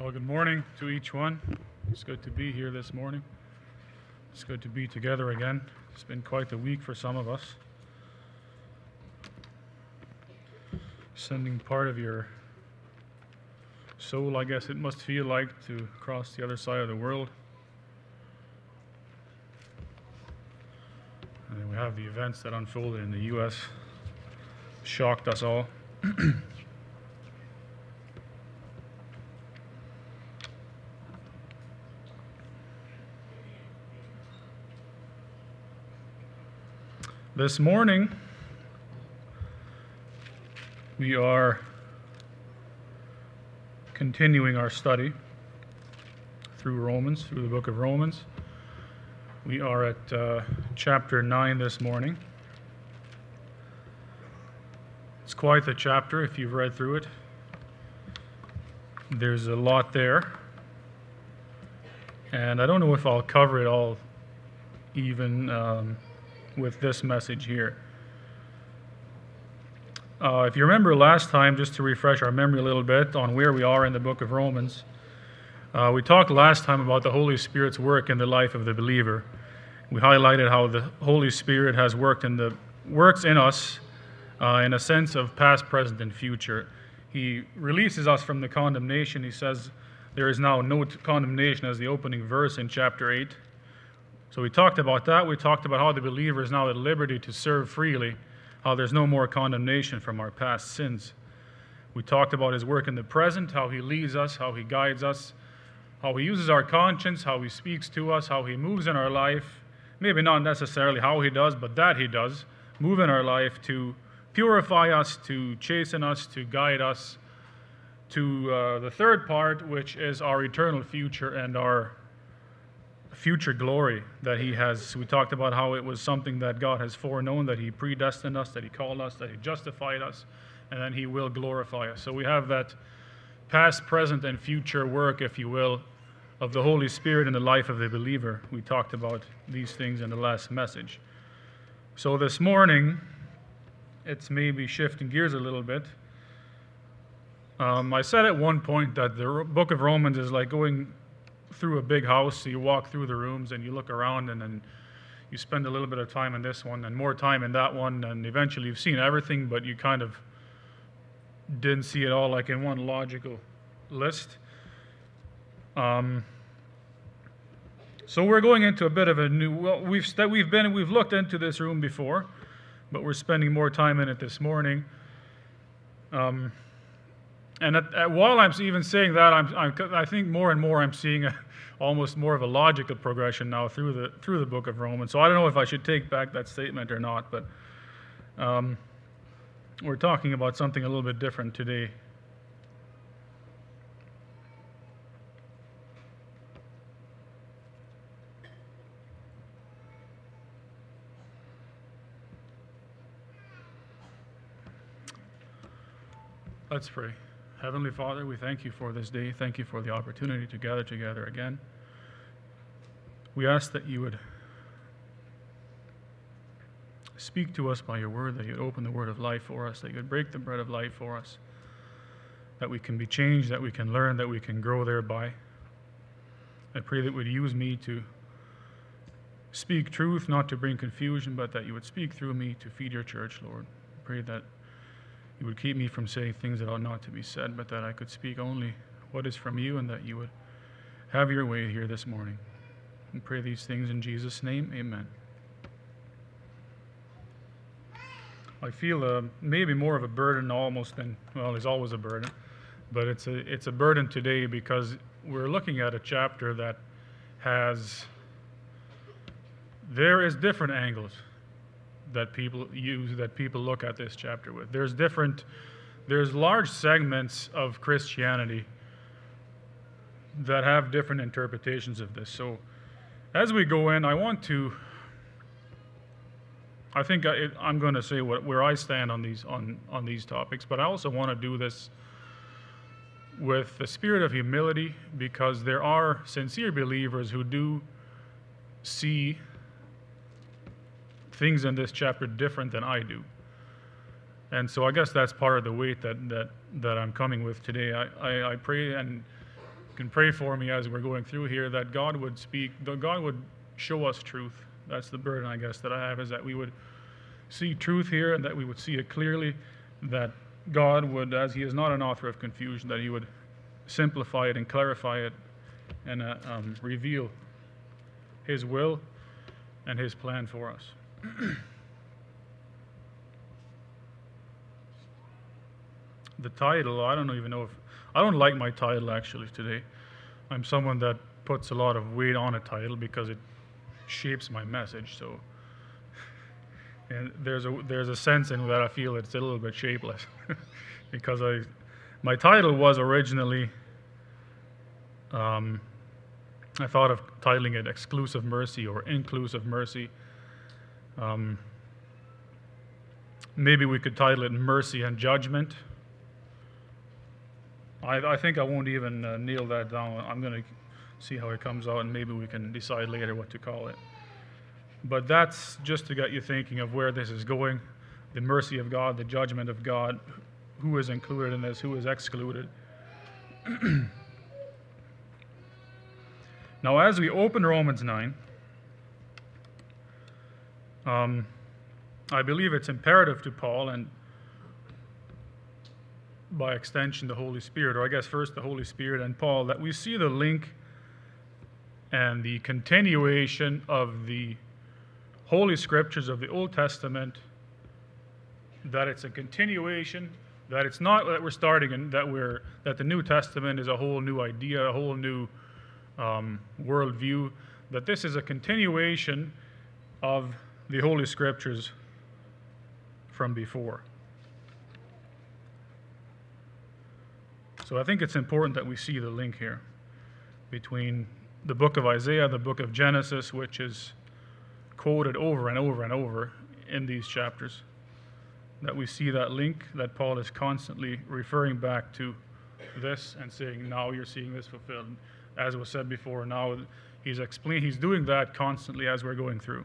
Well, good morning to each one. It's good to be here this morning. It's good to be together again. It's been quite the week for some of us. Sending part of your soul, I guess it must feel like, to cross the other side of the world. And then we have the events that unfolded in the U.S. Shocked us all. This morning, we are continuing our study through the book of Romans. We are at chapter 9 this morning. It's quite the chapter if you've read through it. There's a lot there. And I don't know if I'll cover it all even with this message here. If you remember last time, just to refresh our memory a little bit on where we are in the book of Romans, we talked last time about the Holy Spirit's work in the life of the believer. We highlighted how the Holy Spirit has works in us in a sense of past, present, and future. He releases us from the condemnation. He says there is now no condemnation as the opening verse in chapter 8. So we talked about that. We talked about how the believer is now at liberty to serve freely, how there's no more condemnation from our past sins. We talked about his work in the present, how he leads us, how he guides us, how he uses our conscience, how he speaks to us, how he moves in our life. Maybe not necessarily how he does, but that he does move in our life to purify us, to chasten us, to guide us to the third part, which is our eternal future and our future glory that he has. We talked about how it was something that God has foreknown, that he predestined us, that he called us, that he justified us, and then he will glorify us. So we have that past, present, and future work, if you will, of the Holy Spirit in the life of the believer. We talked about these things in the last message. So this morning, it's maybe shifting gears a little bit. I said at one point that the book of Romans is like going through a big house. So you walk through the rooms and you look around, and then you spend a little bit of time in this one and more time in that one, and eventually you've seen everything, but you kind of didn't see it all like in one logical list. So we're going into a bit of a new. Well, we've looked into this room before, but we're spending more time in it this morning. And while I'm even saying that, I think more and more I'm seeing almost more of a logical progression now through the book of Romans. So I don't know if I should take back that statement or not, but we're talking about something a little bit different today. Let's pray. Heavenly Father, we thank you for this day. Thank you for the opportunity to gather together again. We ask that you would speak to us by your word, that you would open the word of life for us, that you would break the bread of life for us, that we can be changed, that we can learn, that we can grow thereby. I pray that you would use me to speak truth, not to bring confusion, but that you would speak through me to feed your church, Lord. I pray that you would keep me from saying things that ought not to be said, but that I could speak only what is from you, and that you would have your way here this morning. We pray these things in Jesus' name. Amen. I feel maybe more of a burden almost than, well, there's always a burden, but it's a burden today because we're looking at a chapter that there is different angles that people use, that people look at this chapter with. There's large segments of Christianity that have different interpretations of this. So as we go in, I'm going to say where I stand on these topics, but I also want to do this with the spirit of humility, because there are sincere believers who do see things in this chapter different than I do. And so I guess that's part of the weight that I'm coming with today. I pray and can pray for me as we're going through here, that God would speak, that God would show us truth. That's the burden, I guess, that I have, is that we would see truth here and that we would see it clearly, that God would, as He is not an author of confusion, that He would simplify it and clarify it and reveal His will and His plan for us. The title, I don't even know if, I don't like my title actually today. I'm someone that puts a lot of weight on a title because it shapes my message, so. And there's a sense in that I feel it's a little bit shapeless because my title was originally, I thought of titling it Exclusive Mercy or Inclusive Mercy. Maybe we could title it Mercy and Judgment. I think I won't even nail that down. I'm going to see how it comes out, and maybe we can decide later what to call it. But that's just to get you thinking of where this is going, the mercy of God, the judgment of God, who is included in this, who is excluded. Now, as we open Romans 9, I believe it's imperative to Paul, and by extension the Holy Spirit, or I guess first the Holy Spirit and Paul, that we see the link and the continuation of the Holy Scriptures of the Old Testament, that it's a continuation, that it's not that we're starting and that the New Testament is a whole new idea, a whole new worldview, that this is a continuation of the Holy Scriptures from before. So I think it's important that we see the link here between the book of Isaiah, the book of Genesis, which is quoted over and over and over in these chapters, that we see that link, that Paul is constantly referring back to this and saying, now you're seeing this fulfilled. As was said before, now he's doing that constantly as we're going through.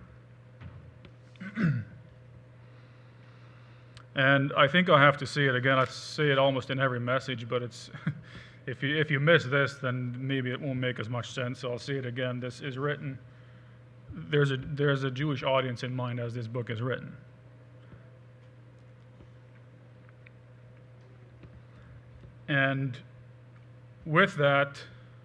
And I think I have to say it again. I say it almost in every message, but it's if you miss this, then maybe it won't make as much sense. So I'll say it again. This is written. There's a Jewish audience in mind as this book is written. And with that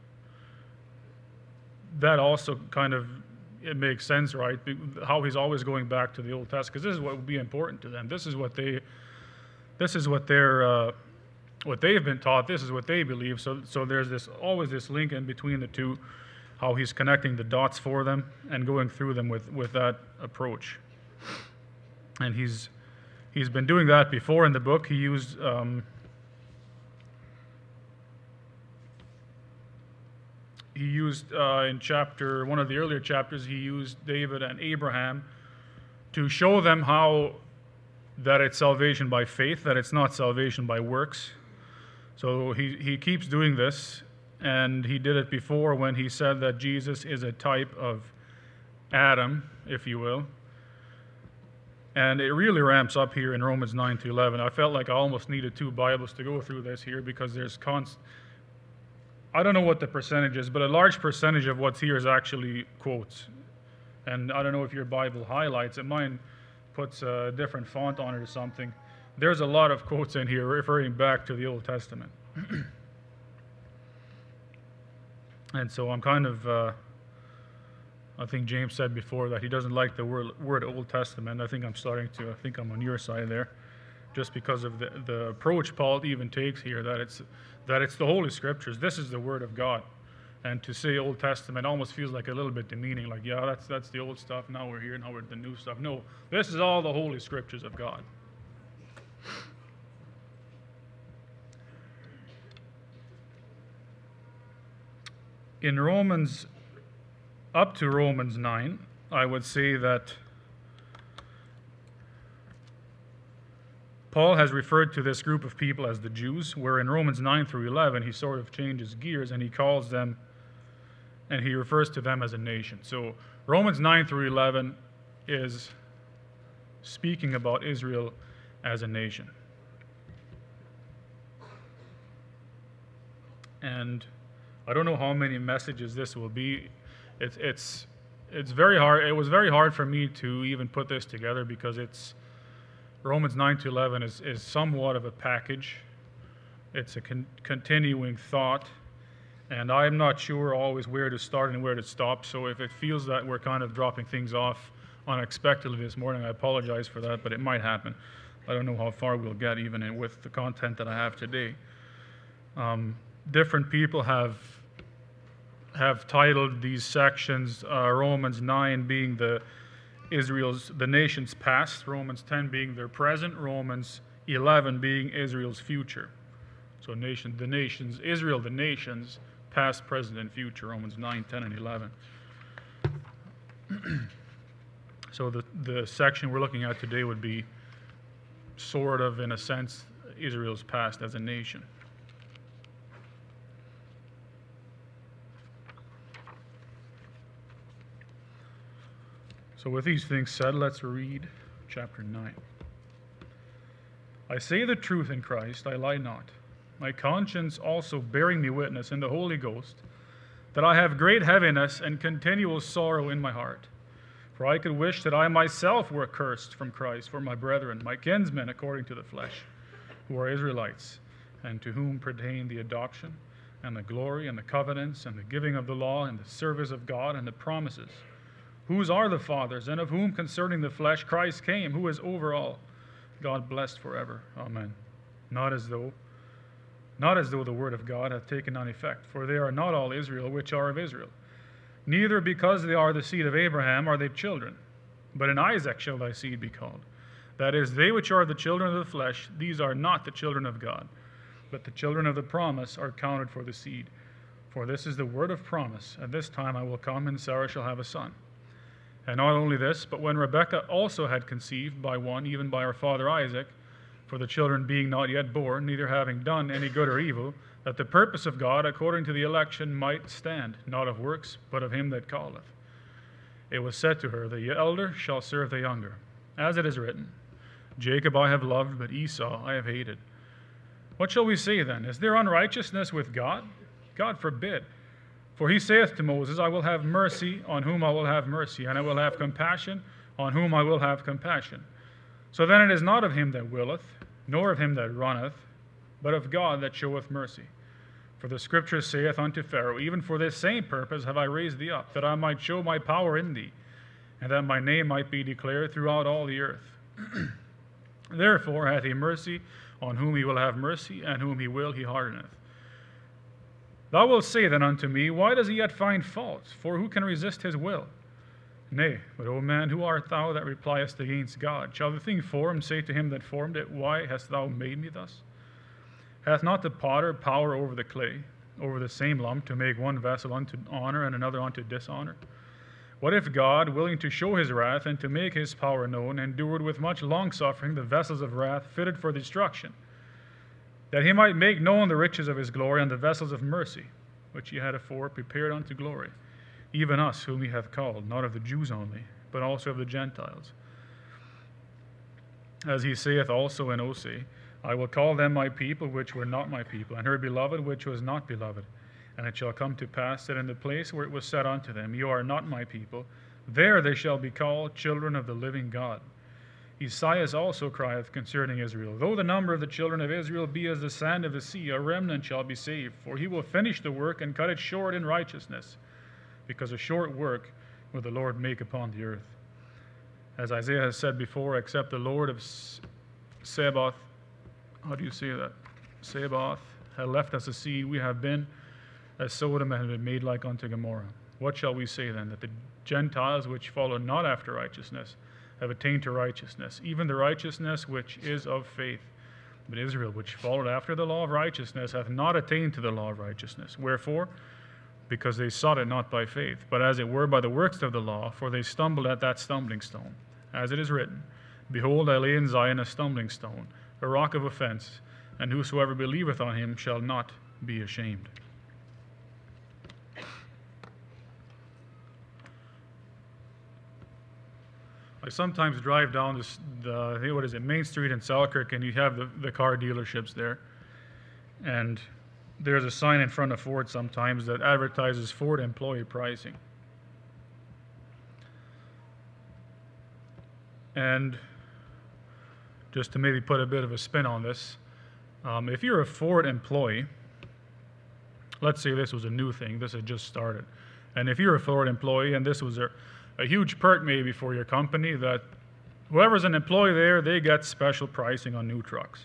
also kind of, it makes sense, right? How he's always going back to the Old Testament, because this is what would be important to them. This is what they've been taught. This is what they believe. So there's always this link in between the two, how he's connecting the dots for them and going through them with that approach. And he's been doing that before in the book. He used in one of the earlier chapters, he used David and Abraham to show them how that it's salvation by faith, that it's not salvation by works. So he keeps doing this, and he did it before when he said that Jesus is a type of Adam, if you will. And it really ramps up here in Romans 9 to 11. I felt like I almost needed two Bibles to go through this here because there's I don't know what the percentage is, but a large percentage of what's here is actually quotes. And I don't know if your Bible highlights it. Mine puts a different font on it or something. There's a lot of quotes in here referring back to the Old Testament. And so I'm kind of, I think James said before that he doesn't like the word Old Testament. I think I'm on your side there, just because of the approach Paul even takes here, that it's the Holy Scriptures. This is the Word of God. And to say Old Testament almost feels like a little bit demeaning, like, yeah, that's the old stuff, now we're here, now we're the new stuff. No, this is all the Holy Scriptures of God. In Romans, up to Romans 9, I would say that Paul has referred to this group of people as the Jews, where in Romans 9 through 11, he sort of changes gears and he calls them, and he refers to them as a nation. So Romans 9 through 11 is speaking about Israel as a nation. And I don't know how many messages this will be. It's very hard. It was very hard for me to even put this together because it's Romans 9 to 11 is somewhat of a package. It's a continuing thought, and I'm not sure always where to start and where to stop. So if it feels that we're kind of dropping things off unexpectedly this morning, I apologize for that, but it might happen. I don't know how far we'll get even with the content that I have today. Different people have titled these sections, Romans 9 being the nation's past, Romans 10 being their present, Romans 11 being Israel's future. So the nations, past, present, and future, Romans 9, 10, and 11. So the section we're looking at today would be sort of, in a sense, Israel's past as a nation. So with these things said, let's read chapter 9. I say the truth in Christ, I lie not. My conscience also bearing me witness in the Holy Ghost, that I have great heaviness and continual sorrow in my heart. For I could wish that I myself were accursed from Christ for my brethren, my kinsmen according to the flesh, who are Israelites, and to whom pertain the adoption, and the glory, and the covenants, and the giving of the law, and the service of God, and the promises, whose are the fathers, and of whom concerning the flesh Christ came, who is over all, God blessed forever. Amen. Not as though the word of God hath taken none effect, for they are not all Israel which are of Israel. Neither because they are the seed of Abraham are they children, but in Isaac shall thy seed be called. That is, they which are the children of the flesh, these are not the children of God, but the children of the promise are counted for the seed. For this is the word of promise, at this time I will come, and Sarah shall have a son. And not only this, but when Rebekah also had conceived by one, even by our father Isaac, for the children being not yet born, neither having done any good or evil, that the purpose of God according to the election might stand, not of works, but of him that calleth. It was said to her, the elder shall serve the younger. As it is written, Jacob I have loved, but Esau I have hated. What shall we say then? Is there unrighteousness with God? God forbid. For he saith to Moses, I will have mercy on whom I will have mercy, and I will have compassion on whom I will have compassion. So then it is not of him that willeth, nor of him that runneth, but of God that showeth mercy. For the scripture saith unto Pharaoh, even for this same purpose have I raised thee up, that I might show my power in thee, and that my name might be declared throughout all the earth. Therefore hath he mercy on whom he will have mercy, and whom he will he hardeneth. Thou wilt say then unto me, why does he yet find fault? For who can resist his will? Nay, but, O man, who art thou that repliest against God? Shall the thing formed say to him that formed it, why hast thou made me thus? Hath not the potter power over the clay, over the same lump, to make one vessel unto honor and another unto dishonor? What if God, willing to show his wrath and to make his power known, endured with much longsuffering the vessels of wrath fitted for destruction, that he might make known the riches of his glory and the vessels of mercy, which he had afore prepared unto glory, even us whom he hath called, not of the Jews only, but also of the Gentiles? As he saith also in Osee, I will call them my people which were not my people, and her beloved which was not beloved. And it shall come to pass that in the place where it was said unto them, You are not my people, there they shall be called children of the living God. Esaias also crieth concerning Israel, Though the number of the children of Israel be as the sand of the sea, a remnant shall be saved. For he will finish the work and cut it short in righteousness, because a short work will the Lord make upon the earth. As Isaiah has said before, except the Lord of Sabaoth, how do you say that? Sabaoth had left us a seed, we have been as Sodom and have been made like unto Gomorrah. What shall we say then? That the Gentiles which follow not after righteousness have attained to righteousness, even the righteousness which is of faith. But Israel, which followed after the law of righteousness, hath not attained to the law of righteousness. Wherefore? Because they sought it not by faith, but as it were by the works of the law, for they stumbled at that stumbling stone. As it is written, Behold, I lay in Zion a stumbling stone, a rock of offense, and whosoever believeth on him shall not be ashamed. I sometimes drive down Main Street in Selkirk, and you have the car dealerships there. And there's a sign in front of Ford sometimes that advertises Ford employee pricing. And just to maybe put a bit of a spin on this, if you're a Ford employee, let's say this was a new thing, this had just started, and if you're a Ford employee and this was a huge perk maybe for your company, that whoever's an employee there, they get special pricing on new trucks.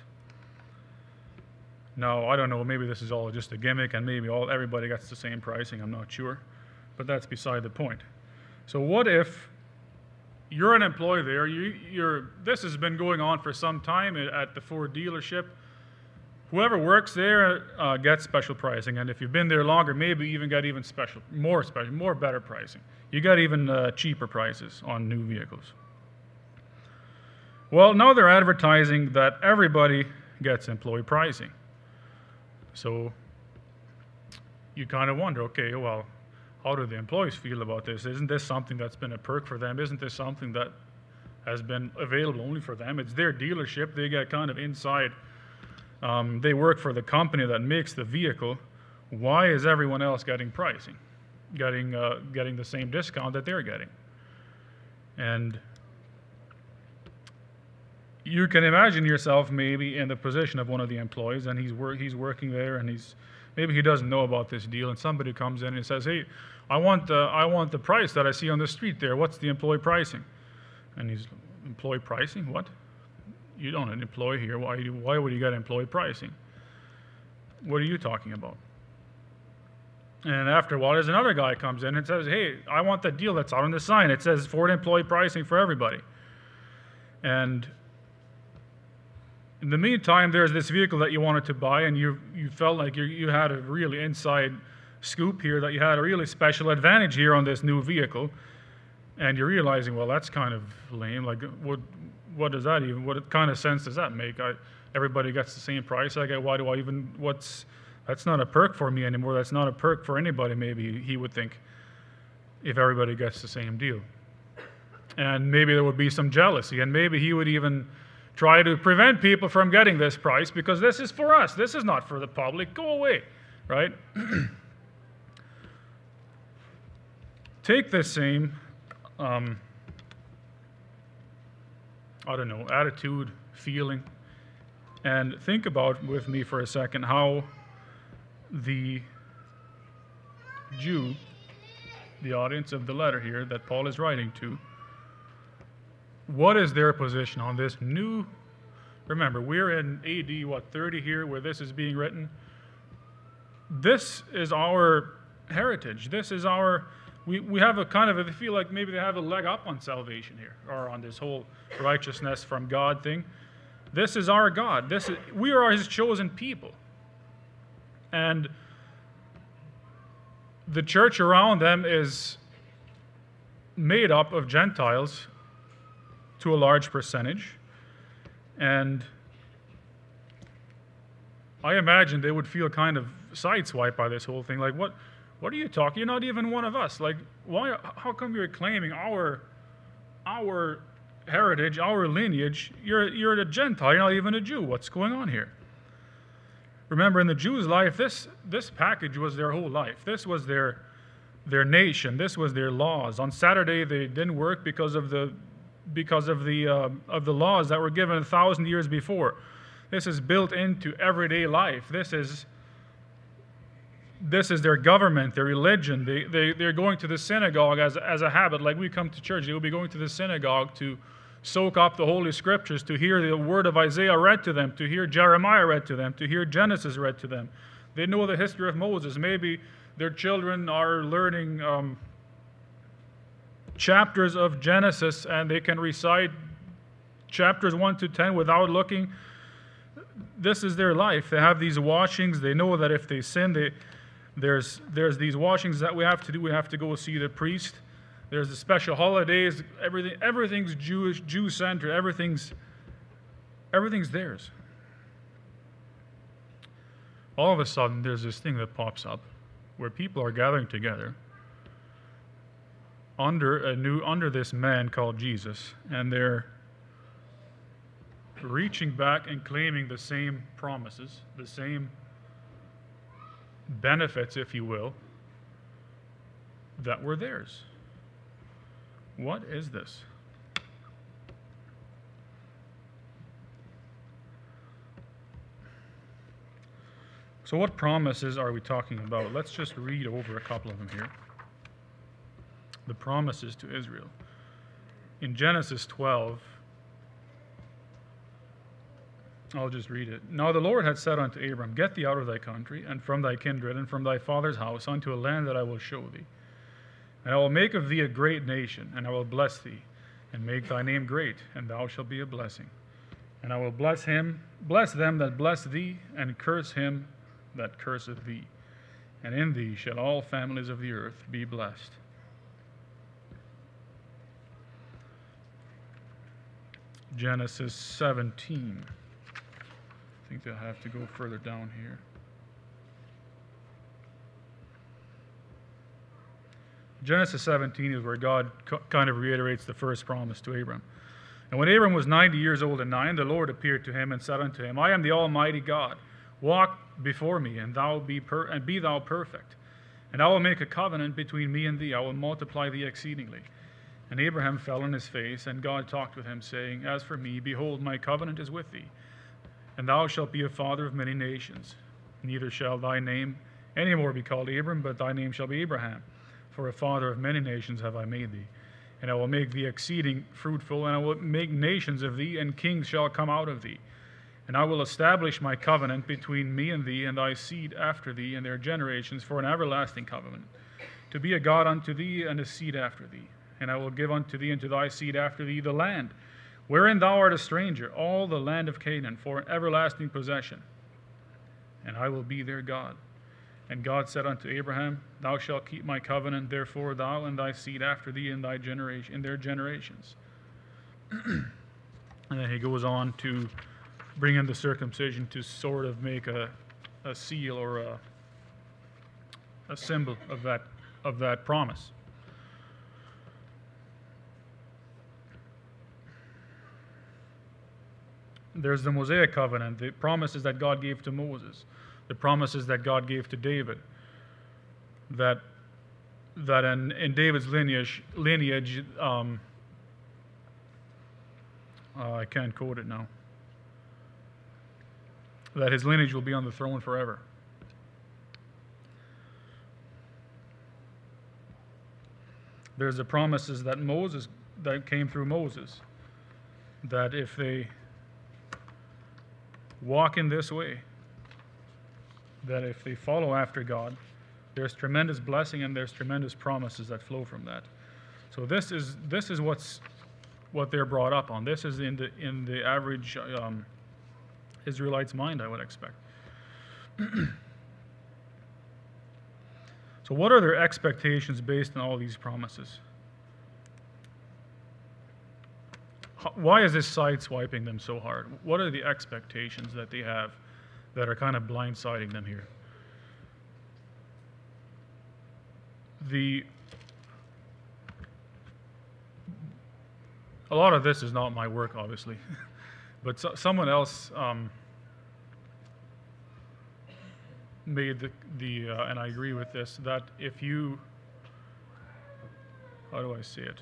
Now, I don't know, maybe this is all just a gimmick and maybe everybody gets the same pricing, I'm not sure, but that's beside the point. So what if you're an employee there, this has been going on for some time at the Ford dealership. Whoever works there gets special pricing, and if you've been there longer, maybe even get even more better pricing. You get even cheaper prices on new vehicles. Well, now they're advertising that everybody gets employee pricing. So you kind of wonder, okay, well, how do the employees feel about this? Isn't this something that's been a perk for them? Isn't this something that has been available only for them? It's their dealership. They get kind of inside. They work for the company that makes the vehicle. Why is everyone else getting pricing, getting the same discount that they're getting? And you can imagine yourself maybe in the position of one of the employees, and he's working there, and maybe he doesn't know about this deal, and somebody comes in and says, "Hey, I want the price that I see on the street there. What's the employee pricing?" And he's, "Employee pricing? What? You don't an employee here. Why would you get employee pricing? What are you talking about?" And after a while, there's another guy comes in and says, "Hey, I want the deal that's out on the sign. It says Ford employee pricing for everybody." And in the meantime, there's this vehicle that you wanted to buy, and you felt like you had a really inside scoop here, that you had a really special advantage here on this new vehicle, and you're realizing, well, that's kind of lame. Like, what does that even? What kind of sense does that make? Everybody gets the same price. Why do I even? That's not a perk for me anymore. That's not a perk for anybody. Maybe he would think, if everybody gets the same deal, and maybe there would be some jealousy, and maybe he would even try to prevent people from getting this price because this is for us. This is not for the public. Go away, right? Take this same, attitude, feeling, and think about with me for a second how the Jew, the audience of the letter here that Paul is writing to, what is their position on this new? Remember, we're in AD 30 here, where this is being written. This is our heritage. This is our. We have a kind of. I feel like maybe they have a leg up on salvation here, or on this whole righteousness from God thing. This is our God. We are His chosen people, and the church around them is made up of Gentiles to a large percentage, and I imagine they would feel kind of sideswiped by this whole thing. Like, what are you talking? You're not even one of us. Like, why? How come you're claiming our heritage, our lineage? You're a Gentile. You're not even a Jew. What's going on here? Remember, in the Jews' life, this package was their whole life. This was their nation. This was their laws. On Saturday, they didn't work because of the laws that were given 1,000 years before. This is built into everyday life. This is their government, their religion. They're going to the synagogue as a habit. Like we come to church, they will be going to the synagogue to soak up the Holy Scriptures, to hear the word of Isaiah read to them, to hear Jeremiah read to them, to hear Genesis read to them. They know the history of Moses. Maybe their children are learning chapters of Genesis, and they can recite chapters 1 to 10 without looking. This is their life. They have these washings. They know that if they sin, there's these washings that we have to do. We have to go see the priest. There's the special holidays. Everything's Jewish, Jew-centered. Everything's theirs. All of a sudden, there's this thing that pops up where people are gathering together under this man called Jesus, and they're reaching back and claiming the same promises, the same benefits, if you will, that were theirs. What is this? So what promises are we talking about? Let's just read over a couple of them here. The promises to Israel. In Genesis 12, I'll just read it. Now the Lord had said unto Abram, Get thee out of thy country, and from thy kindred, and from thy father's house, unto a land that I will show thee. And I will make of thee a great nation, and I will bless thee, and make thy name great, and thou shalt be a blessing. And I will bless them that bless thee, and curse him that curseth thee. And in thee shall all families of the earth be blessed. Genesis 17. I think they'll have to go further down here. Genesis 17 is where God kind of reiterates the first promise to Abram. And when Abram was 90 years old and 9, the Lord appeared to him and said unto him, I am the Almighty God. Walk before me, and be thou perfect. And I will make a covenant between me and thee. I will multiply thee exceedingly. And Abraham fell on his face, and God talked with him, saying, As for me, behold, my covenant is with thee, and thou shalt be a father of many nations. Neither shall thy name any more be called Abram, but thy name shall be Abraham. For a father of many nations have I made thee. And I will make thee exceeding fruitful, and I will make nations of thee, and kings shall come out of thee. And I will establish my covenant between me and thee, and thy seed after thee, and their generations, for an everlasting covenant, to be a God unto thee, and a seed after thee. And I will give unto thee and to thy seed after thee the land, wherein thou art a stranger, all the land of Canaan, for an everlasting possession. And I will be their God. And God said unto Abraham, Thou shalt keep my covenant, therefore thou and thy seed after thee in their generations. And then he goes on to bring in the circumcision to sort of make a seal or a symbol of that promise. There's the Mosaic covenant, the promises that God gave to Moses, the promises that God gave to David, that in David's lineage, I can't quote it now, that his lineage will be on the throne forever. There's the promises that came through Moses, that if they walk in this way, that if they follow after God, there's tremendous blessing and there's tremendous promises that flow from that. So this is what they're brought up on. This is in the average Israelite's mind, I would expect. So what are their expectations based on all these promises? Why is this sideswiping them so hard? What are the expectations that they have that are kind of blindsiding them here? A lot of this is not my work, obviously, but someone else made and I agree with this, that if you, how do I say it?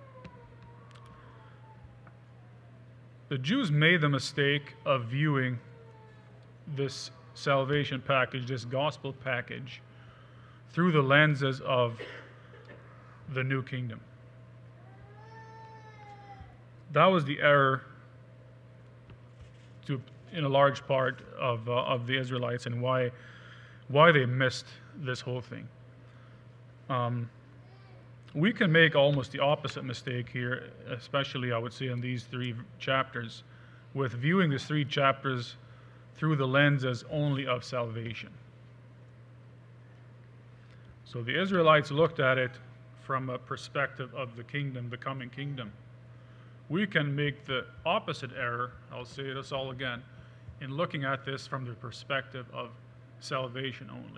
The Jews made the mistake of viewing this salvation package, this gospel package, through the lenses of the new kingdom. That was the error in a large part of the Israelites, and why they missed this whole thing. We can make almost the opposite mistake here, especially I would say in these 3 chapters, with viewing these 3 chapters through the lenses only of salvation. So the Israelites looked at it from a perspective of the kingdom, the coming kingdom. We can make the opposite error, I'll say this all again, in looking at this from the perspective of salvation only.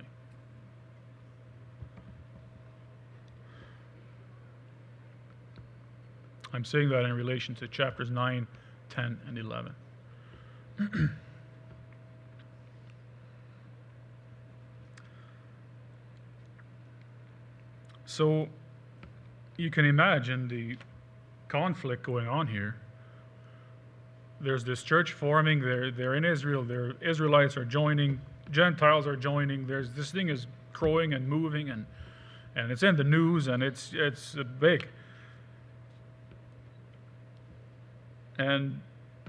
I'm saying that in relation to chapters 9, 10, and 11. So you can imagine the conflict going on here. There's this church forming. They're in Israel. Their Israelites are joining. Gentiles are joining. This thing is growing and moving, and it's in the news, and it's big. And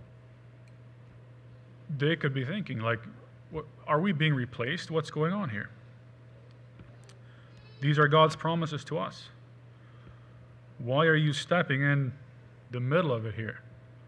they could be thinking, like, what, are we being replaced? What's going on here? These are God's promises to us. Why are you stepping in the middle of it here?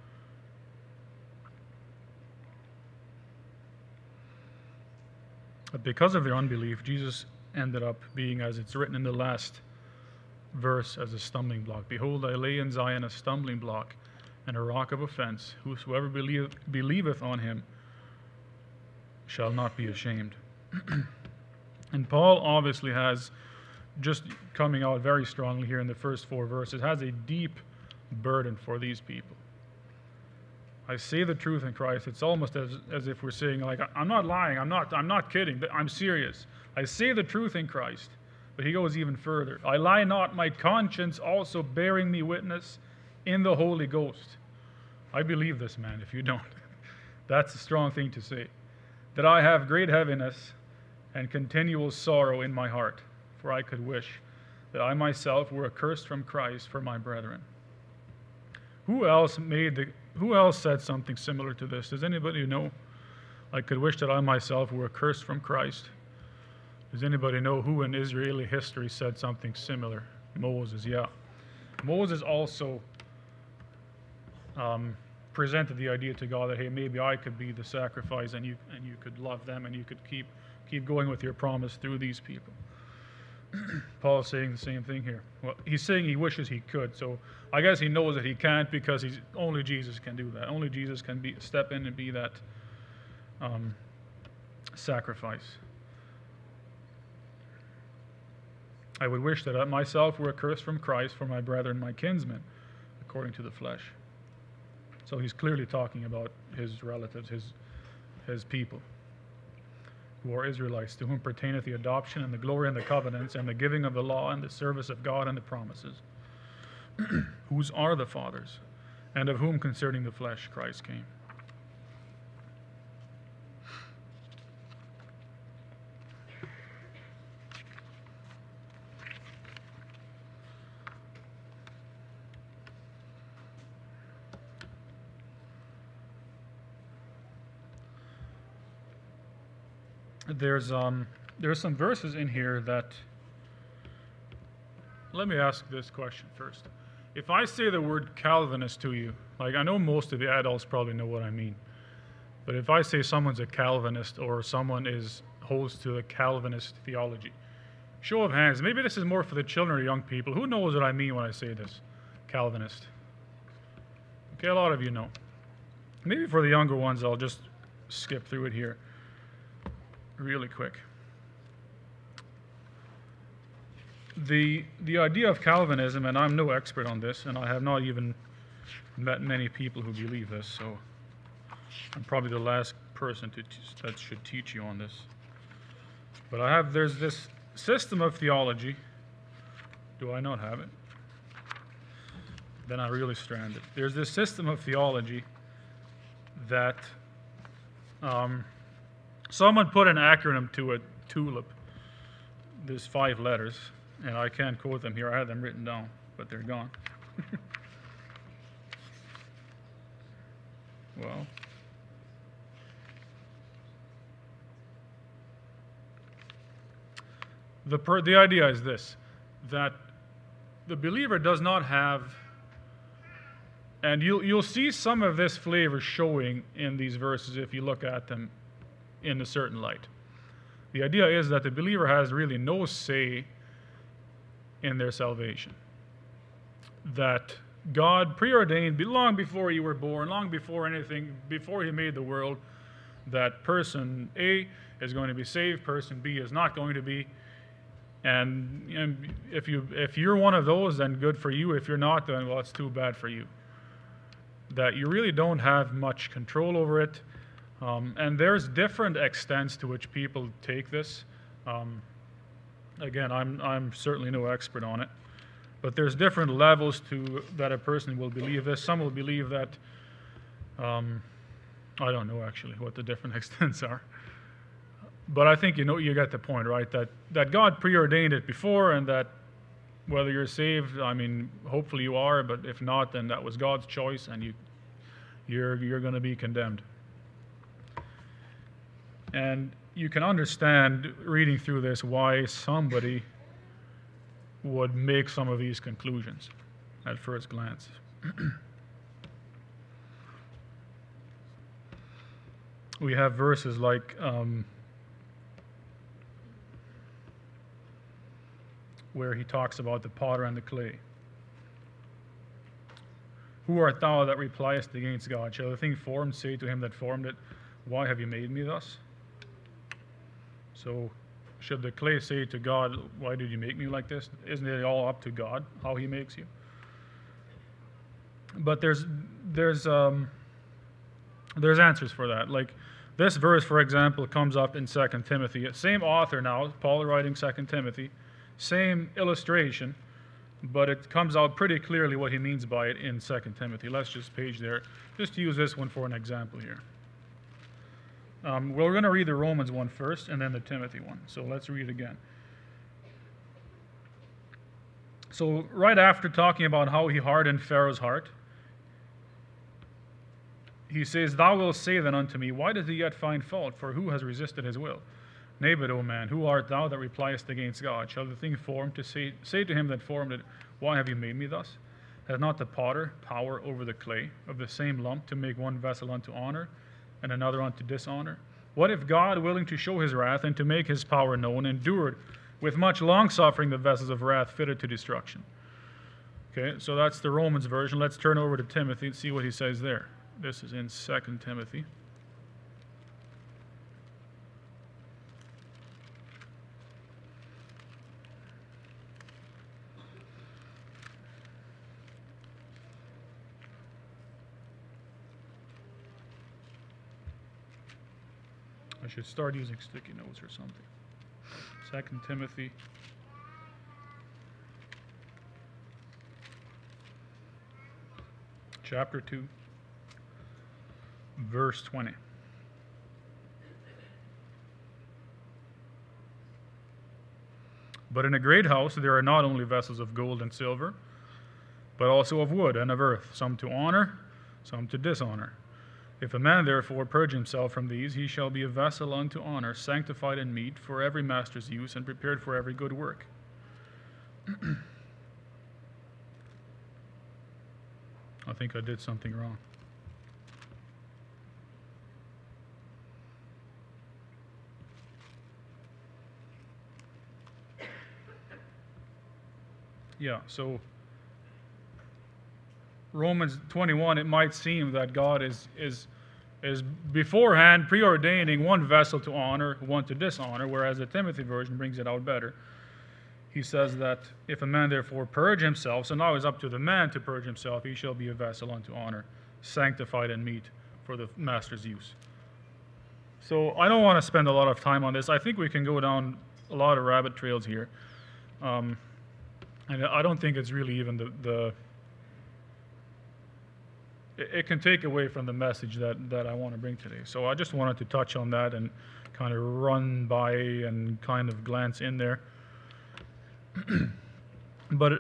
But because of their unbelief, Jesus ended up being, as it's written in the last verse, as a stumbling block. Behold, I lay in Zion a stumbling block and a rock of offense. Whosoever believeth on him shall not be ashamed. And Paul obviously has, just coming out very strongly here in the first 4 verses, has a deep burden for these people. I say the truth in Christ. It's almost as if we're saying, like, I'm not lying, I'm not kidding, I'm serious. I say the truth in Christ. But he goes even further. I lie not, my conscience also bearing me witness in the Holy Ghost. I believe this, man, if you don't. That's a strong thing to say. That I have great heaviness and continual sorrow in my heart, for I could wish that I myself were accursed from Christ for my brethren. Who else said something similar to this? Does anybody know? I could wish that I myself were accursed from Christ. Does anybody know who in Israeli history said something similar? Moses, yeah. Moses also presented the idea to God that, hey, maybe I could be the sacrifice, and you could love them, and you could keep going with your promise through these people. Paul is saying the same thing here. Well, he's saying he wishes he could, so I guess he knows that he can't, because only Jesus can do that. Only Jesus can step in and be that sacrifice. I would wish that I myself were accursed from Christ for my brethren, my kinsmen, according to the flesh. So he's clearly talking about his relatives, his people, who are Israelites, to whom pertaineth the adoption and the glory and the covenants and the giving of the law and the service of God and the promises, whose are the fathers, and of whom concerning the flesh Christ came. There's some verses in here that, let me ask this question first. If I say the word Calvinist to you, like, I know most of the adults probably know what I mean, but if I say someone's a Calvinist or someone holds to the Calvinist theology, show of hands, maybe this is more for the children or young people, who knows what I mean when I say this, Calvinist? Okay, a lot of you know. Maybe for the younger ones, I'll just skip through it here really quick. The idea of Calvinism, and I'm no expert on this, and I have not even met many people who believe this, so I'm probably the last person that should teach you on this. But there's this system of theology. Do I not have it? Then I'm really stranded. There's this system of theology that someone put an acronym to it, TULIP. There's 5 letters, and I can't quote them here. I had them written down, but they're gone. Well, the idea is this, that the believer does not have, and you'll see some of this flavor showing in these verses if you look at them in a certain light. The idea is that the believer has really no say in their salvation. That God preordained long before you were born, long before anything, before he made the world, that person A is going to be saved, person B is not going to be. And if you're one of those, then good for you. If you're not, then, well, it's too bad for you. That you really don't have much control over it. And there's different extents to which people take this. Again, I'm certainly no expert on it, but there's different levels to that a person will believe this. Some will believe that I don't know actually what the different extents are, but I think you get the point, right? That God preordained it before, and that whether you're saved, I mean, hopefully you are, but if not, then that was God's choice, and you're going to be condemned. And you can understand reading through this why somebody would make some of these conclusions at first glance. We have verses like where he talks about the potter and the clay. Who art thou that repliest against God? Shall the thing formed say to him that formed it, why have you made me thus? So should the clay say to God, why did you make me like this? Isn't it all up to God how he makes you? But there's answers for that. Like this verse, for example, comes up in 2 Timothy. Same author now, Paul writing 2 Timothy, same illustration, but it comes out pretty clearly what he means by it in 2 Timothy. Let's just page there. Just use this one for an example here. We're going to read the Romans one first and then the Timothy one. So let's read it again. So right after talking about how he hardened Pharaoh's heart, he says, Thou wilt say then unto me, why does he yet find fault? For who has resisted his will? Nay, but, O man, who art thou that repliest against God? Shall the thing formed to say to him that formed it, why have you made me thus? Has not the potter power over the clay of the same lump to make one vessel unto honor and another unto dishonor? What if God, willing to show his wrath and to make his power known, endured with much longsuffering the vessels of wrath fitted to destruction? Okay, so that's the Romans version. Let's turn over to Timothy and see what he says there. This is in 2 Timothy. I should start using sticky notes or something. 2 Timothy. Chapter 2, verse 20. But in a great house there are not only vessels of gold and silver, but also of wood and of earth, some to honor, some to dishonor. If a man therefore purge himself from these, he shall be a vessel unto honor, sanctified and meet for every master's use, and prepared for every good work. I think I did something wrong. Yeah, so Romans 21, it might seem that God is beforehand preordaining one vessel to honor, one to dishonor, whereas the Timothy version brings it out better. He says that if a man therefore purge himself, so now it's up to the man to purge himself, he shall be a vessel unto honor, sanctified and meet for the master's use. So I don't want to spend a lot of time on this. I think we can go down a lot of rabbit trails here. And I don't think it's really even it can take away from the message that I want to bring today. So I just wanted to touch on that and kind of run by and kind of glance in there. But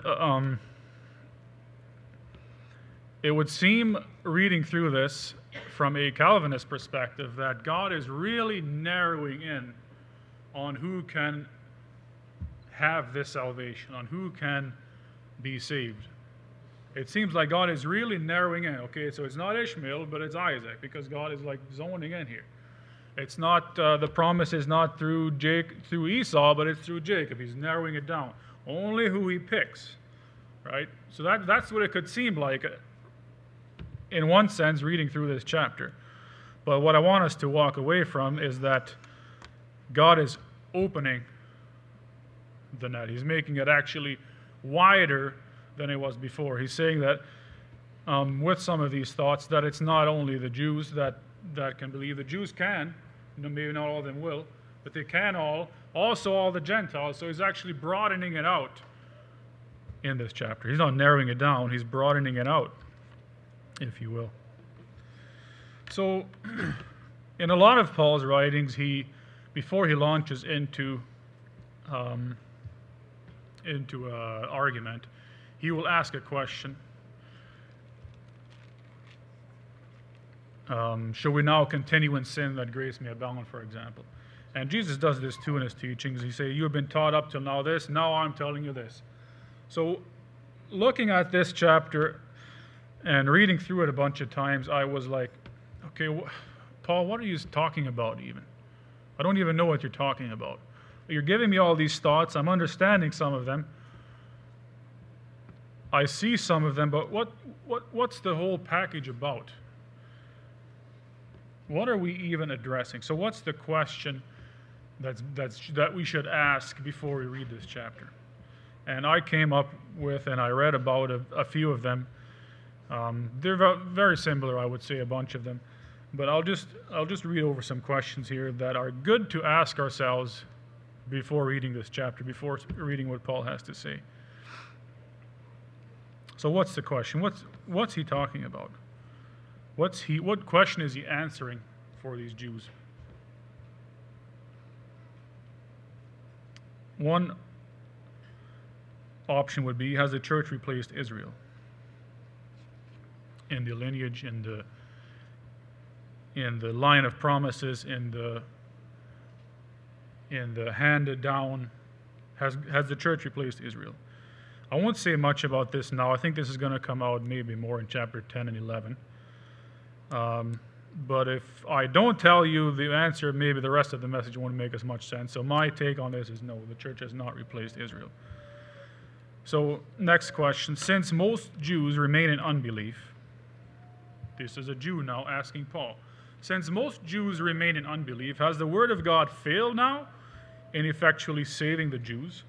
it would seem, reading through this from a Calvinist perspective, that God is really narrowing in on who can have this salvation, on who can be saved. It seems like God is really narrowing in. Okay, so it's not Ishmael, but it's Isaac, because God is like zoning in here. It's not the promise is not through Esau, but it's through Jacob. He's narrowing it down. Only who he picks, right? So that's what it could seem like, in one sense, reading through this chapter. But what I want us to walk away from is that God is opening the net. He's making it actually wider than it was before. He's saying that with some of these thoughts, that it's not only the Jews that can believe. The Jews can, maybe not all of them will, but they can all, also all the Gentiles. So he's actually broadening it out in this chapter. He's not narrowing it down, he's broadening it out, if you will. So, in a lot of Paul's writings, before he launches into argument, he will ask a question. Shall we now continue in sin that grace may abound, for example? And Jesus does this too in his teachings. He says, you have been taught up till now this, now I'm telling you this. So, looking at this chapter and reading through it a bunch of times, I was like, okay, Paul, what are you talking about even? I don't even know what you're talking about. You're giving me all these thoughts. I'm understanding some of them. I see some of them, but what's the whole package about? What are we even addressing? So what's the question that we should ask before we read this chapter? And I came up with, and I read about a few of them. They're very similar, I would say, a bunch of them. But I'll just read over some questions here that are good to ask ourselves before reading this chapter, before reading what Paul has to say. So what's the question? What's he talking about? What question is he answering for these Jews? One option would be, has the church replaced Israel in the lineage, in the line of promises, in the handed down? Has the church replaced Israel? I won't say much about this now. I think this is going to come out maybe more in chapter 10 and 11. But if I don't tell you the answer, maybe the rest of the message won't make as much sense. So my take on this is no, the church has not replaced Israel. So next question. Since most Jews remain in unbelief, this is a Jew now asking Paul, since most Jews remain in unbelief, has the word of God failed now in effectually saving the Jews?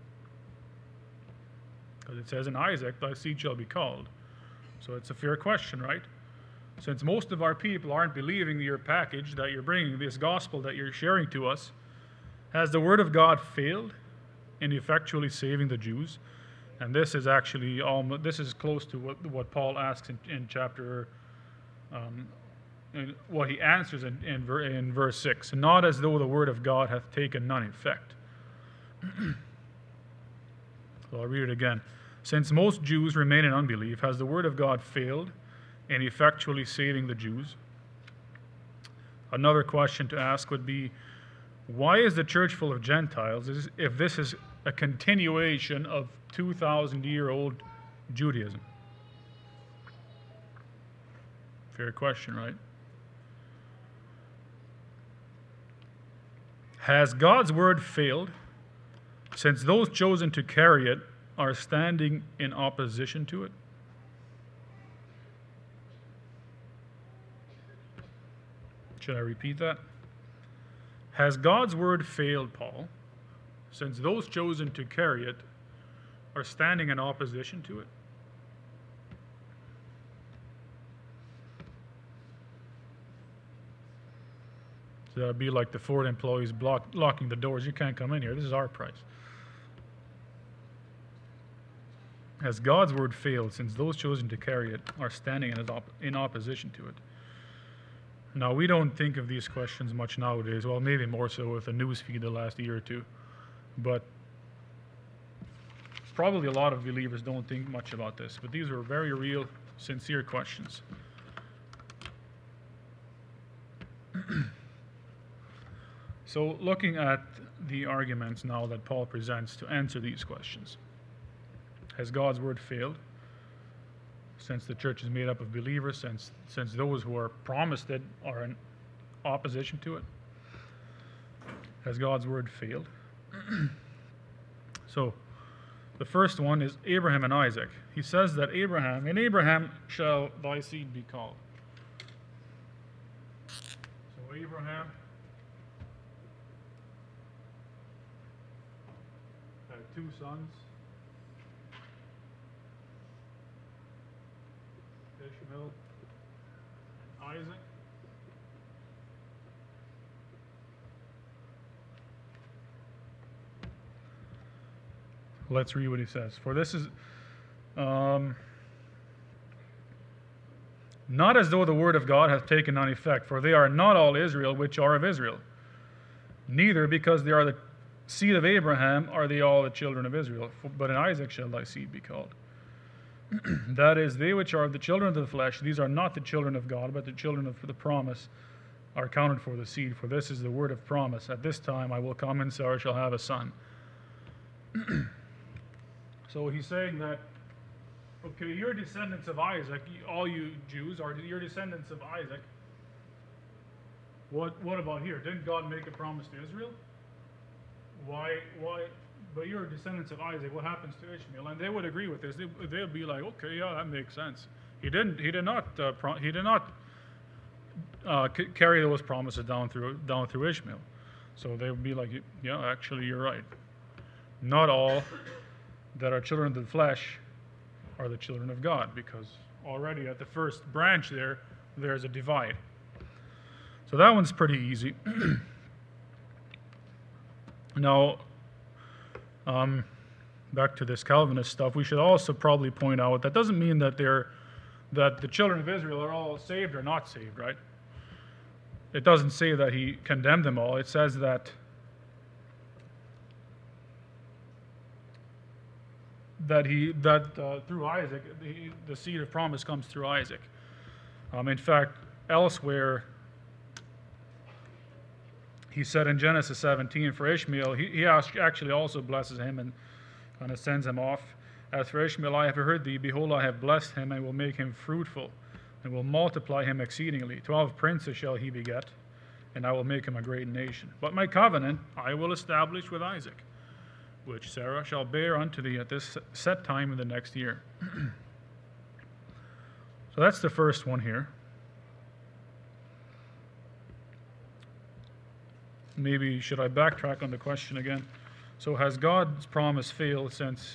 Because it says in Isaac, thy seed shall be called. So it's a fair question, right? Since most of our people aren't believing your package that you're bringing, this gospel that you're sharing to us, has the word of God failed in effectually saving the Jews? And this is actually this is close to what Paul asks in chapter, what he answers in verse 6. Not as though the word of God hath taken none effect. So I'll read it again. Since most Jews remain in unbelief, has the word of God failed in effectually saving the Jews? Another question to ask would be, why is the church full of Gentiles if this is a continuation of 2,000-year-old Judaism? Fair question, right? Has God's word failed, since those chosen to carry it are standing in opposition to it? Should I repeat that? Has God's word failed, Paul, since those chosen to carry it are standing in opposition to it? So that would be like the Ford employees locking the doors. You can't come in here. This is our price. Has God's word failed, since those chosen to carry it are standing in opposition to it? Now, we don't think of these questions much nowadays. Well, maybe more so with the news feed the last year or two. But probably a lot of believers don't think much about this. But these are very real, sincere questions. So, looking at the arguments now that Paul presents to answer these questions. Has God's word failed, since the church is made up of believers, since those who are promised it are in opposition to it? Has God's word failed? So, the first one is Abraham and Isaac. He says that in Abraham shall thy seed be called. So Abraham had two sons, Ishmael and Isaac. Let's read what he says. For this is not as though the word of God hath taken none effect, for they are not all Israel which are of Israel. Neither because they are the seed of Abraham are they all the children of Israel, but in Isaac shall thy seed be called. That is, they which are of the children of the flesh, these are not the children of God, but the children of the promise are counted for the seed. For this is the word of promise. At this time I will come, and Sarah shall have a son. So he's saying that, okay, you're descendants of Isaac, all you Jews are your descendants of Isaac. What about here? Didn't God make a promise to Israel? Why? But you're descendants of Isaac. What happens to Ishmael? And they would agree with this. They would be like, okay, yeah, that makes sense. He did not carry those promises down through Ishmael. So they would be like, yeah, actually, you're right. Not all that are children of the flesh are the children of God, because already at the first branch there's a divide. So that one's pretty easy. Now, back to this Calvinist stuff, we should also probably point out that doesn't mean that the children of Israel are all saved or not saved, right? It doesn't say that he condemned them all. It says that through Isaac, the seed of promise comes through Isaac. In fact, elsewhere, he said in Genesis 17, for Ishmael, he actually also blesses him and kind of sends him off. As for Ishmael, I have heard thee, behold, I have blessed him, and will make him fruitful, and will multiply him exceedingly. 12 princes shall he beget, and I will make him a great nation. But my covenant I will establish with Isaac, which Sarah shall bear unto thee at this set time in the next year. So that's the first one here. Maybe should I backtrack on the question again? So has God's promise failed since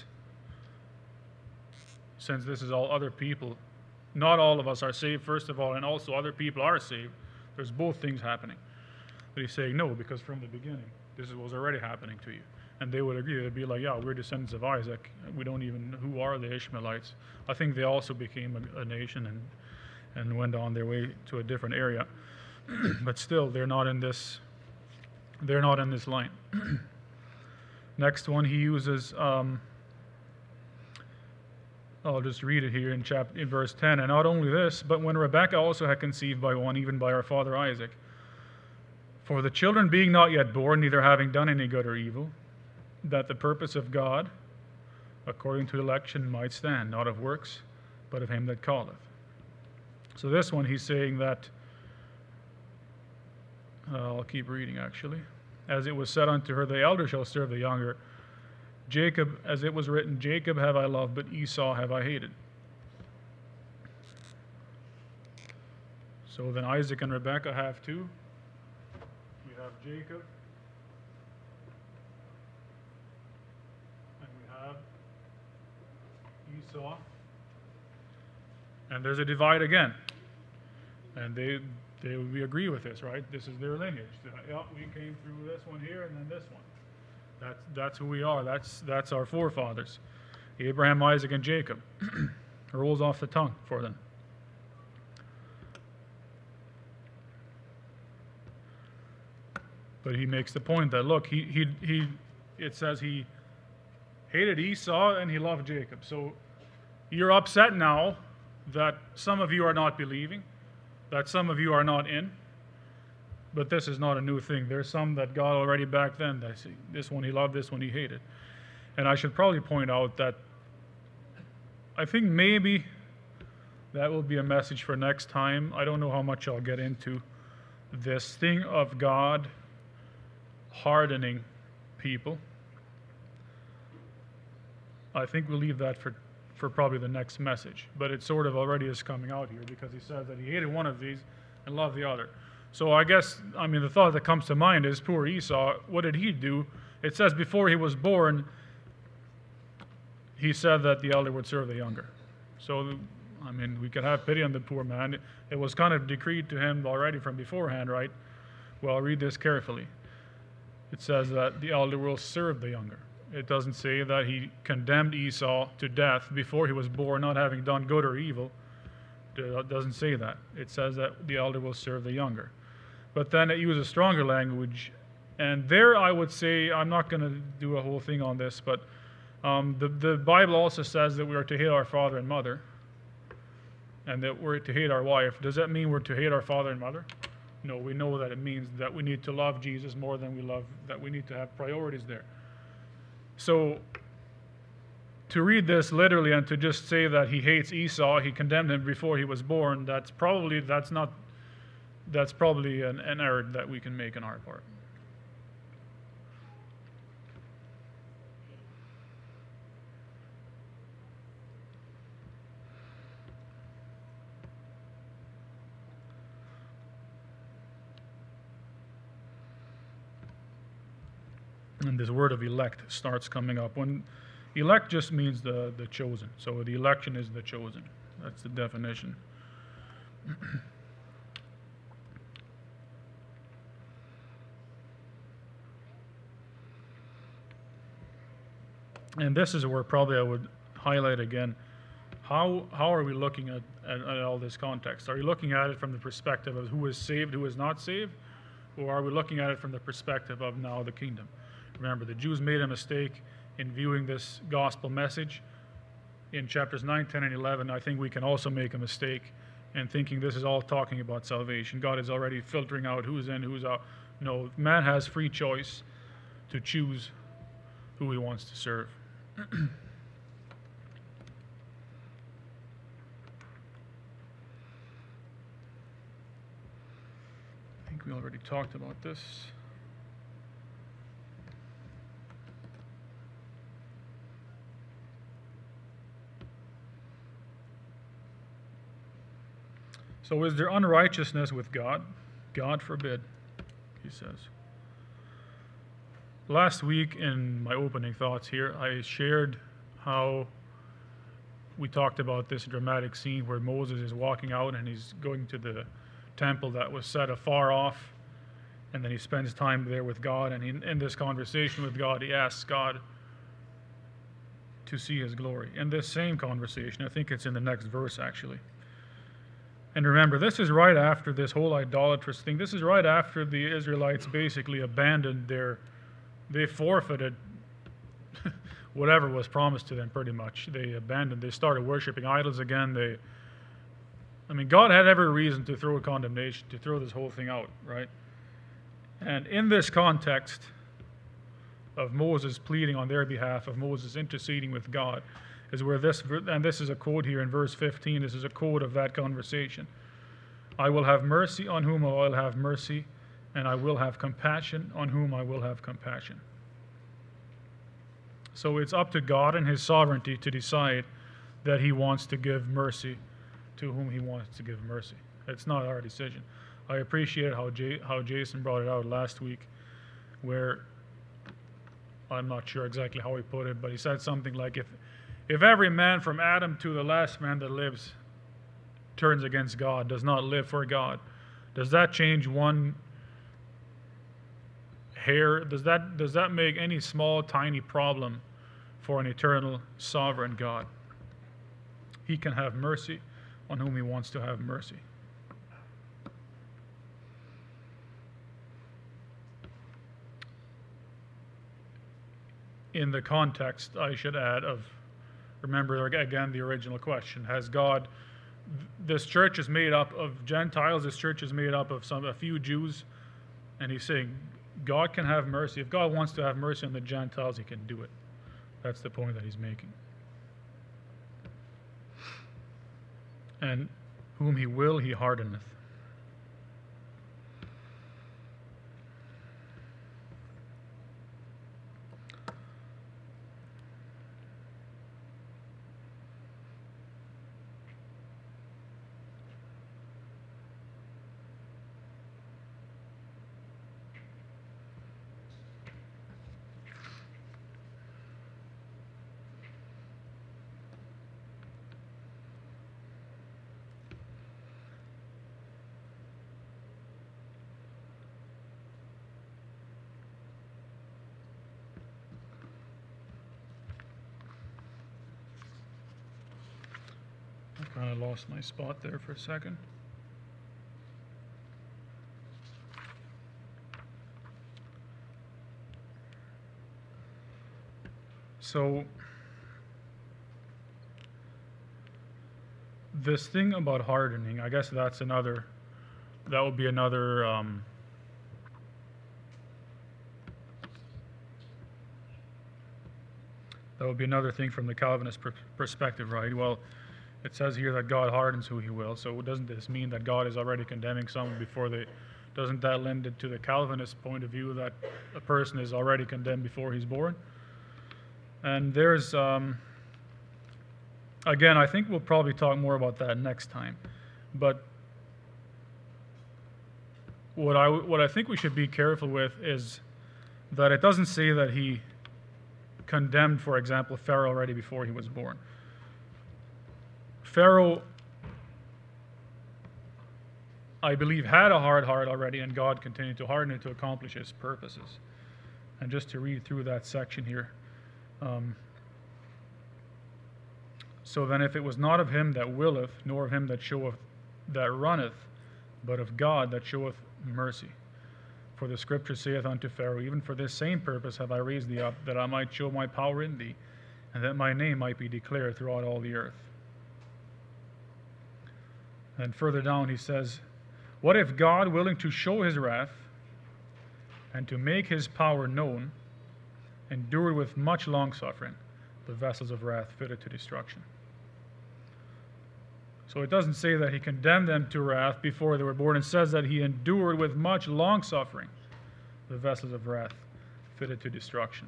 this is all other people? Not all of us are saved, first of all, and also other people are saved. There's both things happening. But he's saying no, because from the beginning, this was already happening to you. And they would agree. They'd be like, yeah, we're descendants of Isaac. We don't even, who are the Ishmaelites? I think they also became a nation and went on their way to a different area. But still, they're not in this line. Next one he uses, I'll just read it here in verse 10. And not only this, but when Rebekah also had conceived by one, even by our father Isaac. For the children being not yet born, neither having done any good or evil, that the purpose of God, according to election, might stand, not of works, but of him that calleth. So this one he's saying that, I'll keep reading actually. As it was said unto her, the elder shall serve the younger. Jacob, as it was written, Jacob have I loved, but Esau have I hated. So then Isaac and Rebekah have two. We have Jacob. And we have Esau. And there's a divide again. And we agree with this, right? This is their lineage. Yeah, we came through this one here and then this one. That's who we are. That's our forefathers. Abraham, Isaac, and Jacob. Rolls off the tongue for them. But he makes the point that look, it says he hated Esau and he loved Jacob. So you're upset now that some of you are not believing, that some of you are not in. But this is not a new thing. There's some that God already back then, this one he loved, this one he hated. And I should probably point out that I think maybe that will be a message for next time. I don't know how much I'll get into this thing of God hardening people. I think we'll leave that for probably the next message. But it sort of already is coming out here because he says that he hated one of these and loved the other. So I guess, the thought that comes to mind is poor Esau, what did he do? It says before he was born, he said that the elder would serve the younger. So, we could have pity on the poor man. It was kind of decreed to him already from beforehand, right? Well, read this carefully. It says that the elder will serve the younger. It doesn't say that he condemned Esau to death before he was born, not having done good or evil. It doesn't say that. It says that the elder will serve the younger. But then it uses stronger language. And there I would say, I'm not going to do a whole thing on this, but the Bible also says that we are to hate our father and mother, and that we're to hate our wife. Does that mean we're to hate our father and mother? No, we know that it means that we need to love Jesus more than we love, that we need to have priorities there. So to read this literally and to just say that he hates Esau, he condemned him before he was born, that's probably an error that we can make on our part. And this word of elect starts coming up. When elect just means the chosen. So the election is the chosen. That's the definition. And this is where probably I would highlight again, how are we looking at all this context? Are you looking at it from the perspective of who is saved, who is not saved? Or are we looking at it from the perspective of now the kingdom? Remember, the Jews made a mistake in viewing this gospel message. In chapters 9, 10, and 11, I think we can also make a mistake in thinking this is all talking about salvation. God is already filtering out who's in, who's out. No, man has free choice to choose who he wants to serve. I think we already talked about this. So is there unrighteousness with God? God forbid, he says. Last week in my opening thoughts here, I shared how we talked about this dramatic scene where Moses is walking out and he's going to the temple that was set afar off, and then he spends time there with God, and in this conversation with God, he asks God to see his glory. In this same conversation, I think it's in the next verse actually. And remember, this is right after this whole idolatrous thing. This is right after the Israelites basically abandoned they forfeited whatever was promised to them pretty much. They started worshiping idols again. God had every reason to throw a condemnation, to throw this whole thing out, right? And in this context of Moses pleading on their behalf, of Moses interceding with God, is where this is a quote here in verse 15, this is a quote of that conversation. I will have mercy on whom I will have mercy, and I will have compassion on whom I will have compassion. So it's up to God and his sovereignty to decide that he wants to give mercy to whom he wants to give mercy. It's not our decision. I appreciate how Jason brought it out last week, where I'm not sure exactly how he put it, but he said something like, if every man from Adam to the last man that lives turns against God, does not live for God, does that change one hair? Does that make any small, tiny problem for an eternal, sovereign God? He can have mercy on whom he wants to have mercy. In the context, I should add, remember again the original question, this church is made up of Gentiles, this church is made up of a few Jews, and he's saying God can have mercy. If God wants to have mercy on the Gentiles, he can do it. That's the point that he's making. And whom he will, he hardeneth. I kind of lost my spot there for a second. So this thing about hardening, I guess that would be another thing from the Calvinist perspective, right? Well, it says here that God hardens who he will, so doesn't this mean that God is already condemning someone before doesn't that lend it to the Calvinist point of view that a person is already condemned before he's born? And there's, again, I think we'll probably talk more about that next time. But what I think we should be careful with is that it doesn't say that he condemned, for example, Pharaoh already before he was born. Pharaoh, I believe, had a hard heart already, and God continued to harden it to accomplish his purposes. And just to read through that section here. So then if it was not of him that willeth, nor of him that showeth, that runneth, but of God that showeth mercy. For the scripture saith unto Pharaoh, even for this same purpose have I raised thee up, that I might show my power in thee, and that my name might be declared throughout all the earth. And further down he says, what if God, willing to show his wrath, and to make his power known, endured with much longsuffering the vessels of wrath fitted to destruction. So it doesn't say that he condemned them to wrath before they were born. It says that he endured with much longsuffering the vessels of wrath fitted to destruction.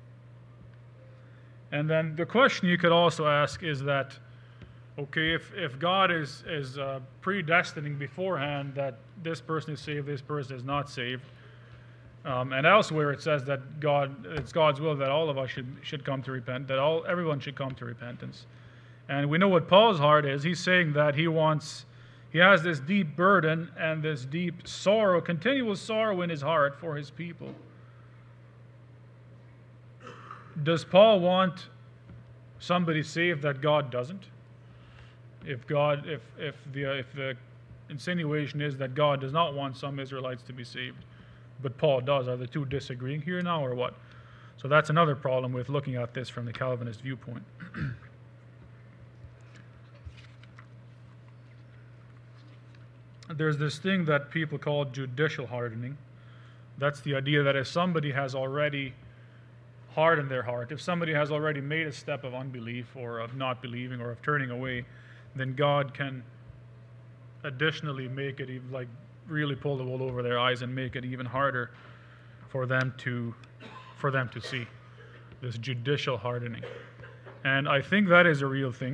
And then the question you could also ask is that, okay, if God is predestining beforehand that this person is saved, this person is not saved, and elsewhere it says that it's God's will that all of us should come to repent, that everyone should come to repentance. And we know what Paul's heart is. He's saying that he has this deep burden and this deep sorrow, continual sorrow in his heart for his people. Does Paul want somebody saved that God doesn't? If the insinuation is that God does not want some Israelites to be saved, but Paul does, are the two disagreeing here now or what? So that's another problem with looking at this from the Calvinist viewpoint. There's this thing that people call judicial hardening. That's the idea that if somebody has already hardened their heart, if somebody has already made a step of unbelief or of not believing or of turning away, then God can additionally make it like really pull the wool over their eyes and make it even harder for them to see this judicial hardening. And I think that is a real thing.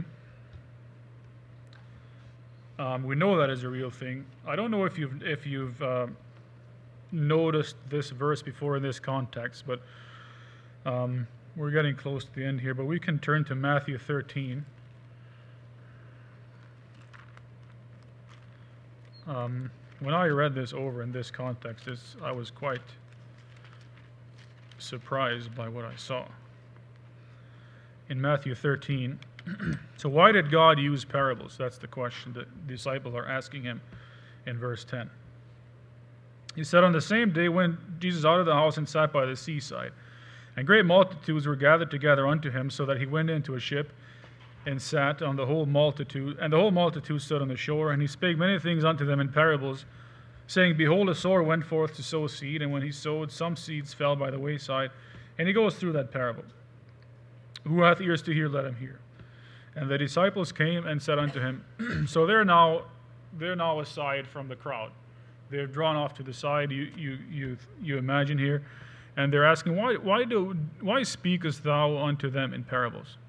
We know that is a real thing. I don't know if you've noticed this verse before in this context, but we're getting close to the end here. But we can turn to Matthew 13. When I read this over in this context, I was quite surprised by what I saw. In Matthew 13, so why did God use parables? That's the question the disciples are asking him in verse 10. He said, on the same day went Jesus out of the house and sat by the seaside, and great multitudes were gathered together unto him, so that he went into a ship and sat on the whole multitude, and the whole multitude stood on the shore, and he spake many things unto them in parables, saying, behold, a sower went forth to sow seed, and when he sowed, some seeds fell by the wayside. And he goes through that parable. Who hath ears to hear, let him hear. And the disciples came and said unto him, so they're now aside from the crowd. They're drawn off to the side, you imagine here, and they're asking, why speakest thou unto them in parables?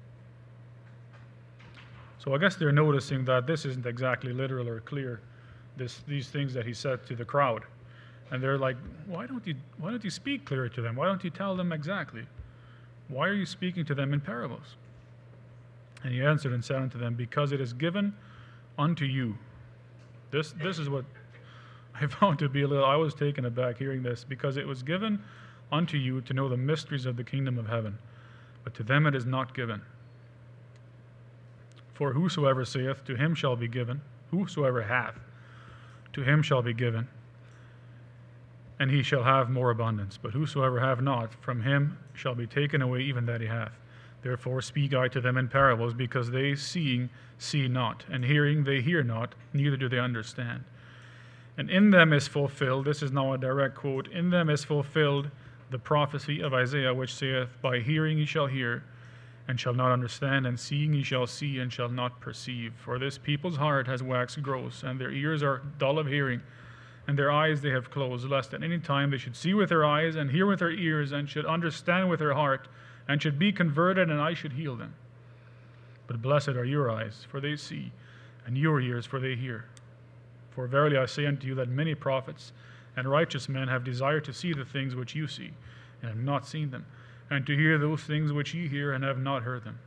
So I guess they're noticing that this isn't exactly literal or clear, these things that he said to the crowd. And they're like, why don't you speak clearer to them? Why don't you tell them exactly? Why are you speaking to them in parables? And he answered and said unto them, because it is given unto you. This is what I found to be I was taken aback hearing this, because it was given unto you to know the mysteries of the kingdom of heaven, but to them it is not given. For whosoever saith, to him shall be given, whosoever hath, to him shall be given, and he shall have more abundance. But whosoever have not, from him shall be taken away even that he hath. Therefore speak I to them in parables, because they seeing see not, and hearing they hear not, neither do they understand. And in them is fulfilled, this is now a direct quote, in them is fulfilled the prophecy of Isaiah, which saith, By hearing ye shall hear, and shall not understand, and seeing ye shall see, and shall not perceive. For this people's heart has waxed gross, and their ears are dull of hearing, and their eyes they have closed, lest at any time they should see with their eyes, and hear with their ears, and should understand with their heart, and should be converted, and I should heal them. But blessed are your eyes, for they see, and your ears, for they hear. For verily I say unto you that many prophets and righteous men have desired to see the things which you see, and have not seen them, and to hear those things which ye hear, and have not heard them.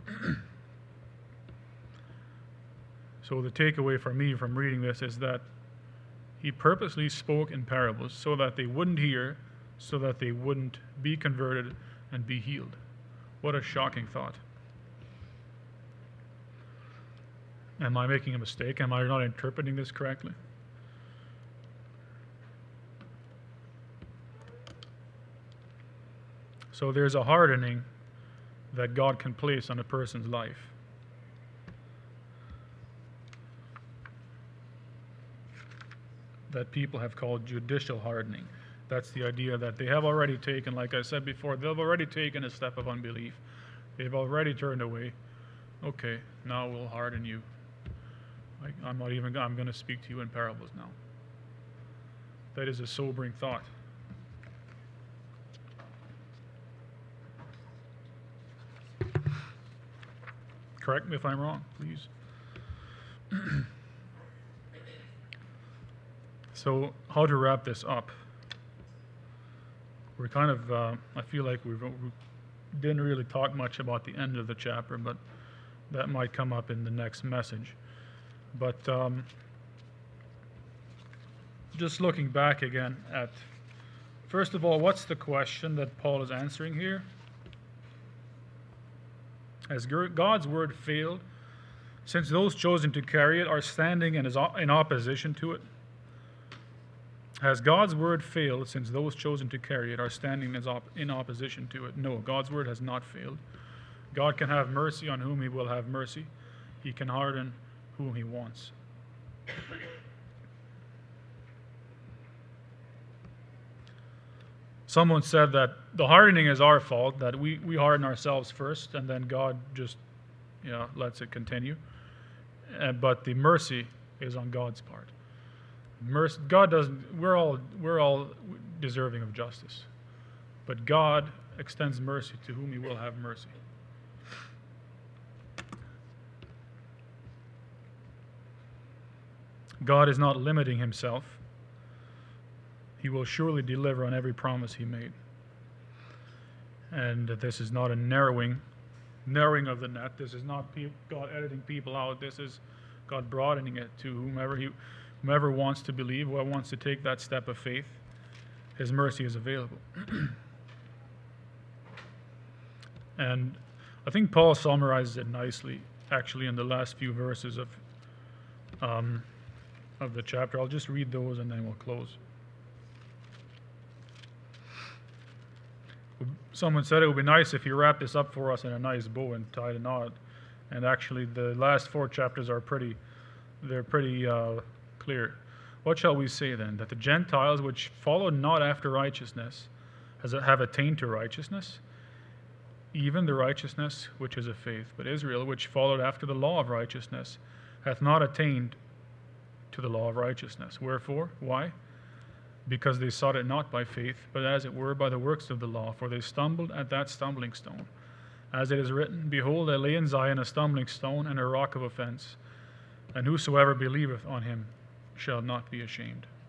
So the takeaway for me from reading this is that he purposely spoke in parables so that they wouldn't hear, so that they wouldn't be converted and be healed. What a shocking thought. Am I making a mistake? Am I not interpreting this correctly? So there's a hardening that God can place on a person's life. That people have called judicial hardening. That's the idea that they have already taken, like I said before, they've already taken a step of unbelief. They've already turned away. Okay, now we'll harden you. I'm going to speak to you in parables now. That is a sobering thought. Correct me if I'm wrong, please. So, how to wrap this up? We're kind of, I feel like we didn't really talk much about the end of the chapter, but that might come up in the next message. But just looking back again at, first of all, what's the question that Paul is answering here? Has God's word failed, since those chosen to carry it are standing in opposition to it? Has God's word failed, since those chosen to carry it are standing in opposition to it? No, God's word has not failed. God can have mercy on whom he will have mercy. He can harden whom he wants. Someone said that the hardening is our fault, that we harden ourselves first, and then God just lets it continue. But the mercy is on God's part. Mercy, God doesn't. We're all deserving of justice, but God extends mercy to whom he will have mercy. God is not limiting himself. He will surely deliver on every promise he made. And this is not a narrowing of the net. This is not God editing people out. This is God broadening it to whomever wants to believe, whoever wants to take that step of faith. His mercy is available. And I think Paul summarizes it nicely, actually, in the last few verses of the chapter. I'll just read those and then we'll close. Someone said it would be nice if you wrap this up for us in a nice bow and tied a knot. And actually, the last 4 chapters are pretty clear. What shall we say then? That the Gentiles which followed not after righteousness have attained to righteousness, even the righteousness which is of faith. But Israel, which followed after the law of righteousness, hath not attained to the law of righteousness. Wherefore? Why? Because they sought it not by faith, but as it were by the works of the law, for they stumbled at that stumbling stone. As it is written, Behold, I lay in Zion a stumbling stone and a rock of offense, and whosoever believeth on him shall not be ashamed.